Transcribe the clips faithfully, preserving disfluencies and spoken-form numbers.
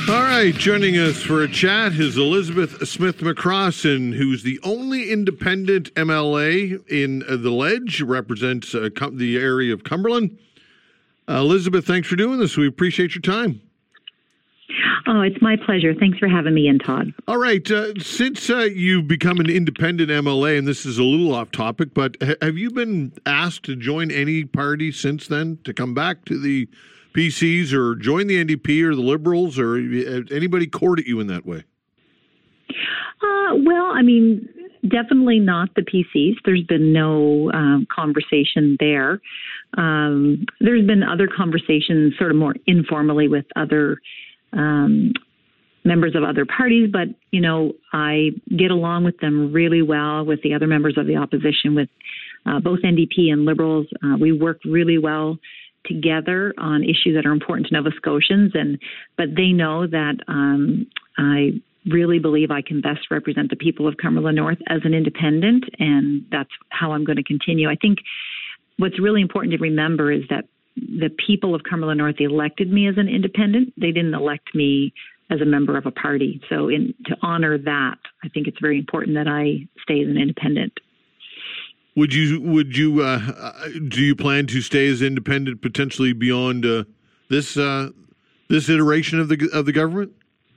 All right, joining us for a chat is Elizabeth Smith McCrossin, who's the only independent M L A in uh, the Ledge, represents uh, com- the area of Cumberland. Uh, Elizabeth, thanks for doing this. We appreciate your time. Oh, it's my pleasure. Thanks for having me in, Todd. All right, uh, since uh, you've become an independent M L A, and this is a little off topic, but ha- have you been asked to join any party since then, to come back to the P Cs or join the N D P or the Liberals, or anybody courted you in that way? Uh, well, I mean, definitely not the P Cs. There's been no um, conversation there. Um, there's been other conversations sort of more informally with other um, members of other parties, but, you know, I get along with them really well, with the other members of the opposition, with uh, both N D P and Liberals. Uh, we work really well together on issues that are important to Nova Scotians, and but they know that um, I really believe I can best represent the people of Cumberland North as an independent, and that's how I'm going to continue. I think what's really important to remember is that the people of Cumberland North elected me as an independent. They didn't elect me as a member of a party. So in, to honor that, I think it's very important that I stay as an independent. Would you would you uh, do you plan to stay as independent potentially beyond uh, this uh, this iteration of the of the government?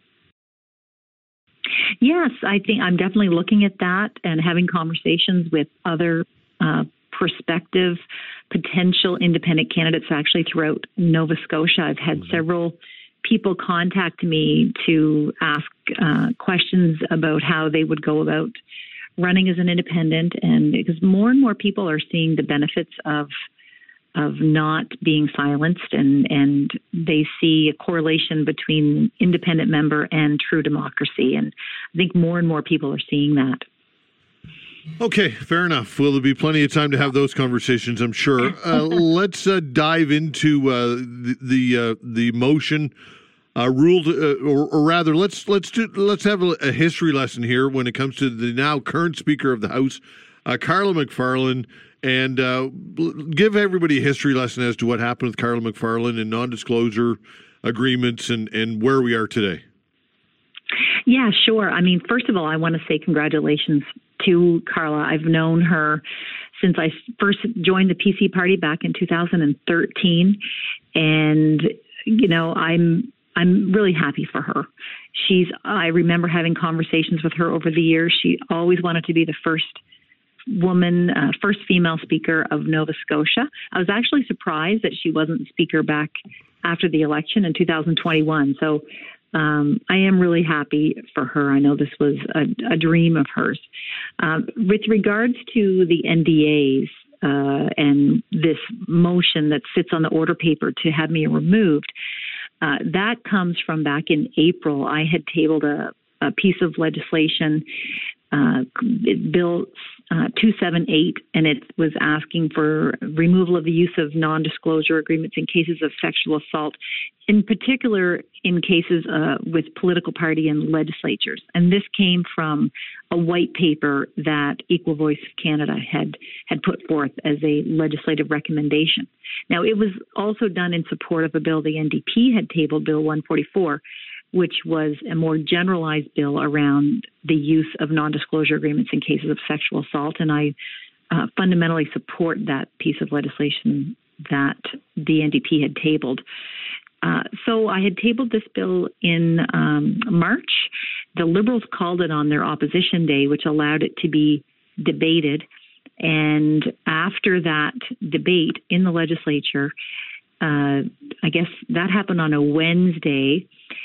Yes, I think I'm definitely looking at that and having conversations with other uh, prospective potential independent candidates actually throughout Nova Scotia. I've had mm-hmm. several people contact me to ask uh, questions about how they would go about running as an independent, and because more and more people are seeing the benefits of of not being silenced, and, and they see a correlation between independent member and true democracy. And I think more and more people are seeing that. Okay, fair enough. Well, there'll be plenty of time to have those conversations, I'm sure. Uh, let's uh, dive into uh, the the, uh, the motion. Uh, ruled, uh, or, or rather, let's let's do let's have a, a history lesson here when it comes to the now current Speaker of the House, uh, Carla McFarland, and uh, give everybody a history lesson as to what happened with Carla McFarland and non-disclosure agreements and, and where we are today. Yeah, sure. I mean, first of all, I want to say congratulations to Carla. I've known her since I first joined the P C party back in two thousand thirteen, and you know, I'm. I'm really happy for her. She's, I remember having conversations with her over the years. She always wanted to be the first woman, uh, first female speaker of Nova Scotia. I was actually surprised that she wasn't speaker back after the election in two thousand twenty-one. So um, I am really happy for her. I know this was a, a dream of hers. Um, with regards to the N D As, uh, and this motion that sits on the order paper to have me removed, Uh, that comes from back in April. I had tabled a, a piece of legislation, uh, Bill uh, two seventy-eight, and it was asking for removal of the use of non-disclosure agreements in cases of sexual assault, in particular in cases uh, with political party and legislatures. And this came from a white paper that Equal Voice of Canada had had put forth as a legislative recommendation. Now, it was also done in support of a bill the N D P had tabled, Bill one forty-four, which was a more generalized bill around the use of non-disclosure agreements in cases of sexual assault. And I uh, fundamentally support that piece of legislation that the N D P had tabled. Uh, so I had tabled this bill in um, March. The Liberals called it on their opposition day, which allowed it to be debated. And after that debate in the legislature, uh, I guess that happened on a Wednesday.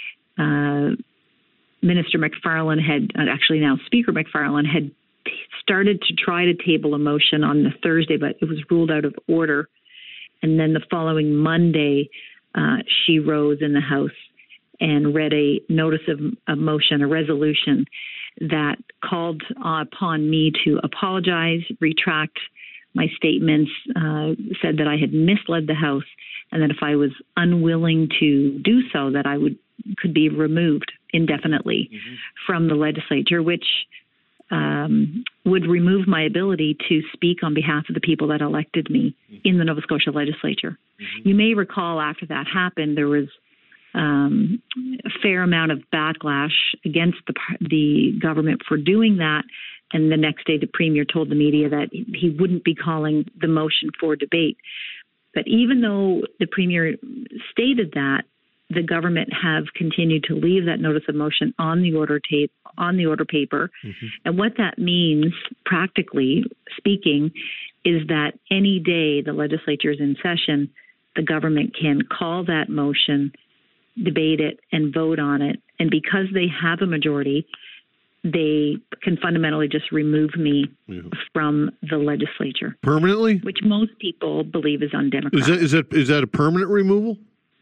Uh, Minister McFarland had, actually now Speaker McFarland, had started to try to table a motion on the Thursday, but it was ruled out of order. And then the following Monday, uh, she rose in the House and read a notice of a motion, a resolution that called upon me to apologize, retract my statements, uh, said that I had misled the House, and that if I was unwilling to do so, that I would could be removed indefinitely mm-hmm. from the legislature, which um, would remove my ability to speak on behalf of the people that elected me mm-hmm. in the Nova Scotia legislature. Mm-hmm. You may recall after that happened, there was um, a fair amount of backlash against the the government for doing that. And the next day, the premier told the media that he wouldn't be calling the motion for debate. But even though the premier stated that, the government have continued to leave that notice of motion on the order tape, on the order paper. Mm-hmm. And what that means, practically speaking, is that any day the legislature is in session, the government can call that motion, debate it, and vote on it. And because they have a majority, they can fundamentally just remove me yeah. from the legislature. Permanently? Which most people believe is undemocratic. Is that, is that, is that a permanent removal?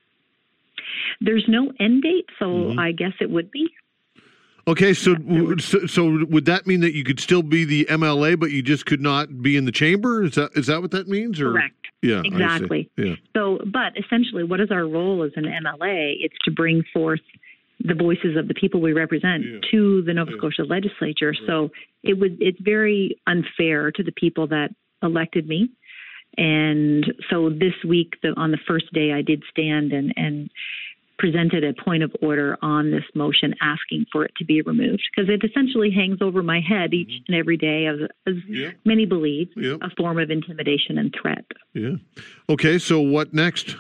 There's no end date, so mm-hmm. I guess it would be. Okay, so, so so would that mean that you could still be the M L A, but you just could not be in the chamber? Is that is that what that means? Or? Correct. Yeah, exactly. Yeah. So, but essentially, what is our role as an M L A? It's to bring forth the voices of the people we represent yeah. to the Nova yeah. Scotia legislature. Right. So it would it's very unfair to the people that elected me. And so this week, the, on the first day, I did stand and and. presented a point of order on this motion asking for it to be removed because it essentially hangs over my head each mm-hmm. and every day, as, as yeah. many believe, yeah. a form of intimidation and threat. Yeah. Okay, so what next?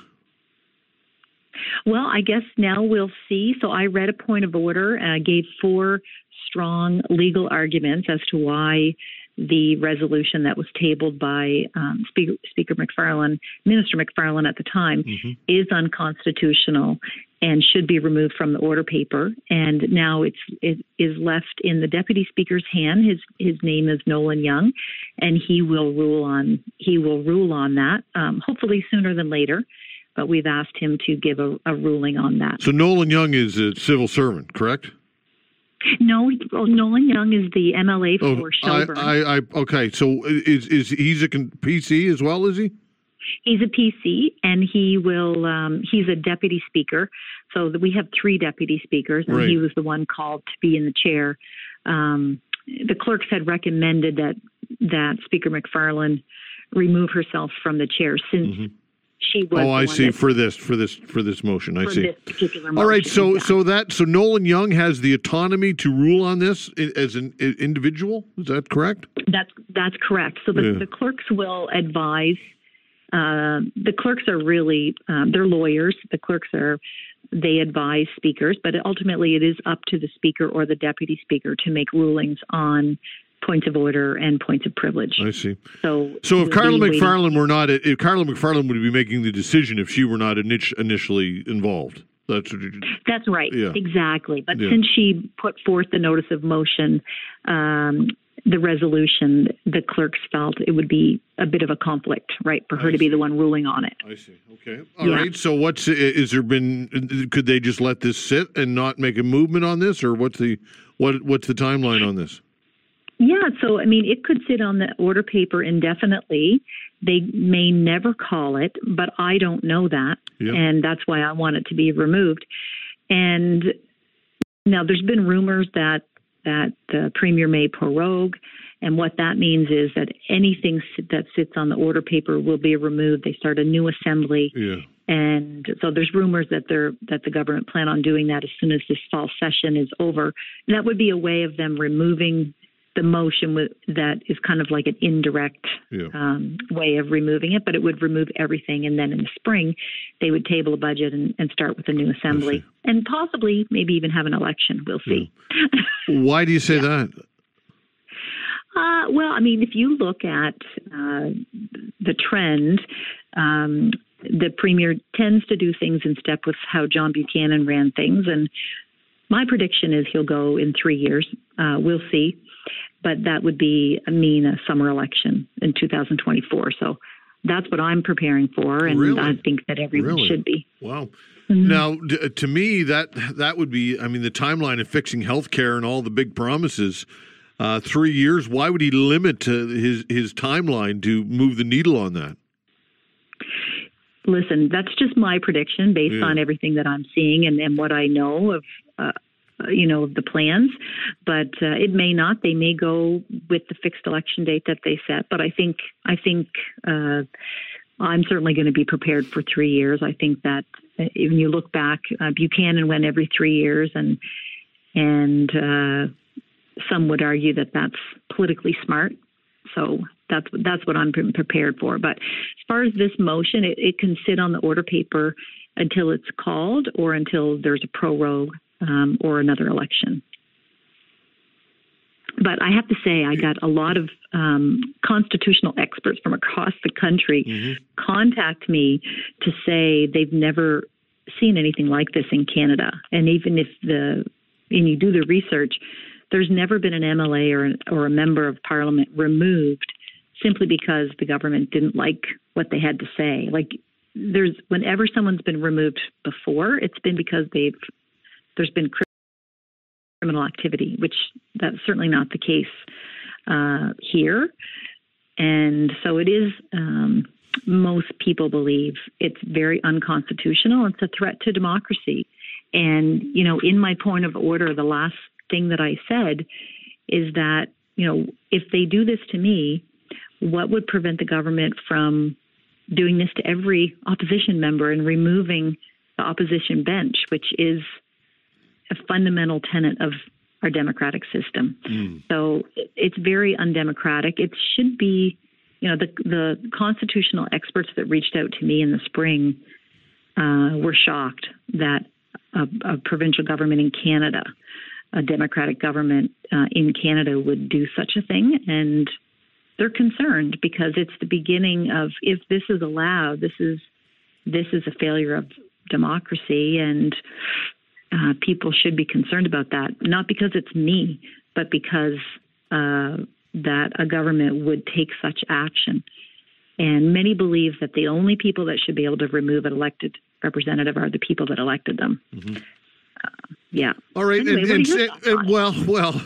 Well, I guess now we'll see. So I read a point of order and I gave four strong legal arguments as to why the resolution that was tabled by um, Speaker, Speaker McFarlane, Minister McFarlane at the time, mm-hmm. is unconstitutional and should be removed from the order paper. And now it's it is left in the Deputy Speaker's hand. His his name is Nolan Young, and he will rule on he will rule on that. Um, hopefully sooner than later. But we've asked him to give a, a ruling on that. So Nolan Young is a civil servant, correct? No, well, Nolan Young is the M L A for oh, Shelburne. I, I, I, okay, so is is he's a P C as well, is he? He's a P C, and he will. Um, he's a deputy speaker. So we have three deputy speakers, and right. he was the one called to be in the chair. Um, the clerks had recommended that that Speaker McFarlane remove herself from the chair since. Mm-hmm. She was oh, I see. For this, for this, for this motion, I for see. This particular motion, all right. So, yeah. so that, so Nolan Young has the autonomy to rule on this as an individual. Is that correct? That's that's correct. So the, yeah. the clerks will advise. Uh, the clerks are really um, they're lawyers. The clerks are they advise speakers, but ultimately it is up to the speaker or the deputy speaker to make rulings on points of order and points of privilege. I see. So, so if Carla McFarlane were not, if Carla McFarlane would be making the decision if she were not initially involved. That's what you, that's right. Yeah. Exactly. But yeah. since she put forth the notice of motion, um, the resolution, the clerks felt it would be a bit of a conflict, right, for her I to see. be the one ruling on it. I see. Okay. All yeah. right. So what's is there been? Could they just let this sit and not make a movement on this, or what's the what what's the timeline on this? Yeah, so, I mean, it could sit on the order paper indefinitely. They may never call it, but I don't know that, yep. and that's why I want it to be removed. And now there's been rumors that, that the Premier may prorogue, and what that means is that anything that sits on the order paper will be removed. They start a new assembly. Yeah. And so there's rumors that they're that the government plan on doing that as soon as this fall session is over. And that would be a way of them removing the motion with, that is kind of like an indirect yeah. um, way of removing it, but it would remove everything. And then in the spring, they would table a budget and, and start with a new assembly and possibly maybe even have an election. We'll see. Yeah. Why do you say yeah. that? Uh, well, I mean, if you look at uh, the trend, um, the premier tends to do things in step with how John Buchanan ran things. And my prediction is he'll go in three years. Uh, we'll see. But that would be mean a summer election in two thousand twenty-four. So that's what I'm preparing for, and really? I think that everyone really? should be. Wow. Mm-hmm. Now, d- to me, that that would be, I mean, the timeline of fixing healthcare and all the big promises, uh, three years, why would he limit uh, his, his timeline to move the needle on that? Listen, that's just my prediction based yeah. on everything that I'm seeing and, and what I know of uh, you know, the plans, but uh, it may not. They may go with the fixed election date that they set. But I think, I think uh, I'm certainly going to be prepared for three years. I think that When you look back, uh, Buchanan went every three years, and and uh, some would argue that that's politically smart. So that's that's what I'm prepared for. But as far as this motion, it, it can sit on the order paper until it's called or until there's a prorogue um, or another election. But I have to say, I got a lot of um, constitutional experts from across the country mm-hmm. contact me to say they've never seen anything like this in Canada. And even if the and you do the research, there's never been an M L A or, or a member of parliament removed simply because the government didn't like what they had to say. Like, there's whenever someone's been removed before, it's been because they've there's been criminal activity, which that's certainly not the case uh, here. And so it is, um, most people believe it's very unconstitutional. It's a threat to democracy. And, you know, in my point of order, the last thing that I said is that, you know, if they do this to me, what would prevent the government from doing this to every opposition member and removing the opposition bench, which is a fundamental tenet of our democratic system. Mm. So it's very undemocratic. It should be, you know, the the constitutional experts that reached out to me in the spring uh, were shocked that a, a provincial government in Canada, a democratic government uh, in Canada would do such a thing. And they're concerned because it's the beginning of, if this is allowed, this is this is a failure of democracy, and uh, people should be concerned about that, not because it's me, but because uh, that a government would take such action. And many believe that the only people that should be able to remove an elected representative are the people that elected them. Mm-hmm. Uh, yeah. All right. Anyway, and, and, and well, well,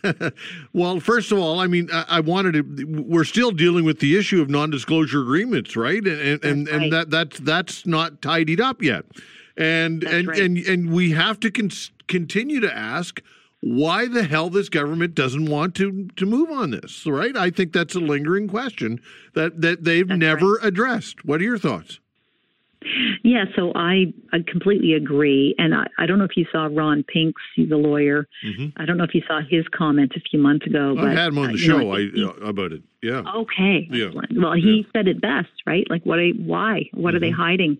well, first of all, I mean, I, I wanted to, we're still dealing with the issue of non-disclosure agreements, right? And, and, right. and that, that's, that's not tidied up yet. And, that's and, right. and, and we have to con- continue to ask why the hell this government doesn't want to, to move on this, right? I think that's a lingering question that, that they've that's never right. addressed. What are your thoughts? Yeah, so I, I completely agree. And I, I don't know if you saw Ron Pinks, he's a lawyer. Mm-hmm. I don't know if you saw his comments a few months ago. I but, had him on the uh, show know, I, he, uh, about it. Yeah. Okay. Yeah. Excellent. Well, he yeah. said it best, right? Like, what? Are, why? What mm-hmm. are they hiding?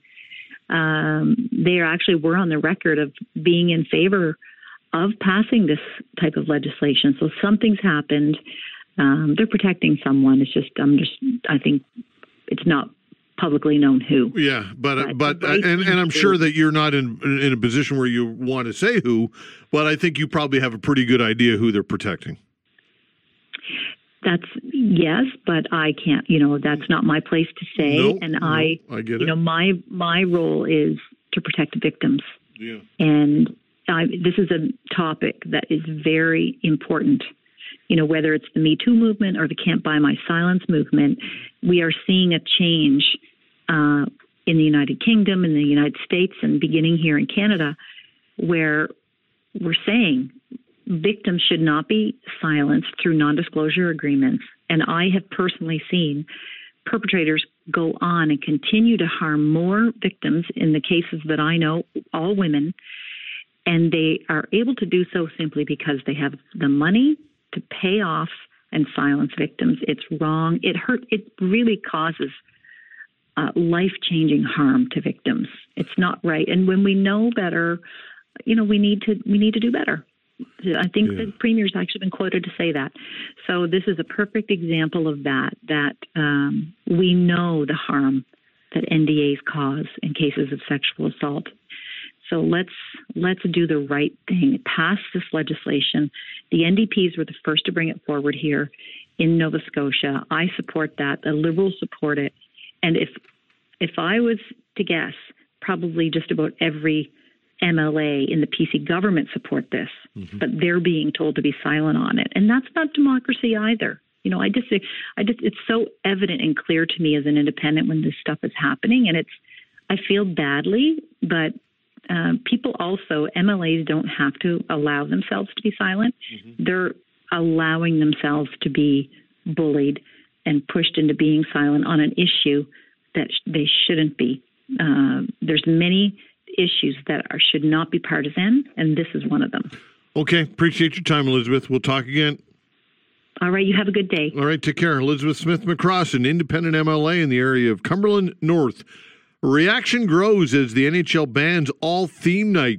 Um, they actually were on the record of being in favor of passing this type of legislation. So something's happened. Um, they're protecting someone. It's just, I'm just, I think it's not publicly known who. Yeah, but but, but and, and I'm sure that you're not in in a position where you want to say who, but I think you probably have a pretty good idea who they're protecting. That's yes, but I can't. You know, that's not my place to say. No, and no, I, I get it. You know, my my role is to protect victims. Yeah. And I, this is a topic that is very important. You know, whether it's the Me Too movement or the Can't Buy My Silence movement, we are seeing a change uh, in the United Kingdom, in the United States, and beginning here in Canada, where we're saying victims should not be silenced through non-disclosure agreements. And I have personally seen perpetrators go on and continue to harm more victims in the cases that I know, all women, and they are able to do so simply because they have the money to pay off and silence victims. It's wrong. It hurt. It really causes uh, life-changing harm to victims. It's not right. And when we know better, you know, we need to we need to do better. I think yeah. the premier's actually been quoted to say that. So this is a perfect example of that. That um, we know the harm that N D As cause in cases of sexual assault. So let's let's do the right thing. Pass this legislation. The N D Ps were the first to bring it forward here in Nova Scotia. I support that. The Liberals support it. And if if I was to guess, probably just about every M L A in the P C government support this, mm-hmm. but they're being told to be silent on it. And that's not democracy either. You know, I just, I just, it's so evident and clear to me as an independent when this stuff is happening. And it's, I feel badly, but Uh, people also, M L As don't have to allow themselves to be silent. Mm-hmm. They're allowing themselves to be bullied and pushed into being silent on an issue that sh- they shouldn't be. Uh, there's many issues that are should not be partisan, and this is one of them. Okay, appreciate your time, Elizabeth. We'll talk again. All right, you have a good day. All right, take care. Elizabeth Smith McCross, an independent M L A in the area of Cumberland North. Reaction grows as the N H L bans all theme night